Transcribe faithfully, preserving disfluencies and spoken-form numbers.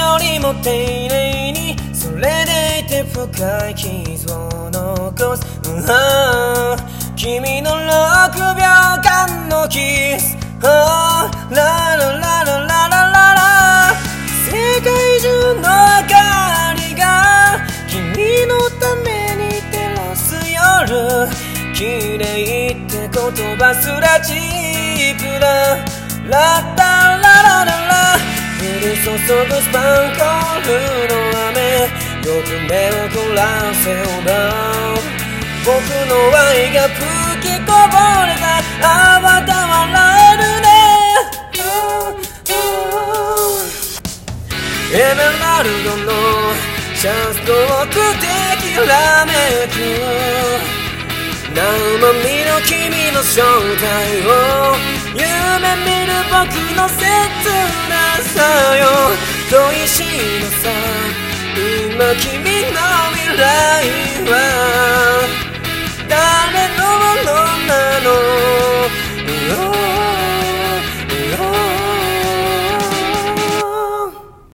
よりも丁寧にそれでいて深い傷を残す、うん、君のろくびょうかんのキス、oh、ララララララララ、世界中の明かりが君のために照らす夜、綺麗って言葉すらチープだ、ラッタララララ、降り注ぐスパンコールの雨、よく目を凝らせよな、僕の愛が吹きこぼれた、あまた笑えるね、エメラルドのシャツと奥できらめく、生身の君の正体を夢見る僕の切なさよ、恋しいのさ今君の未来は誰の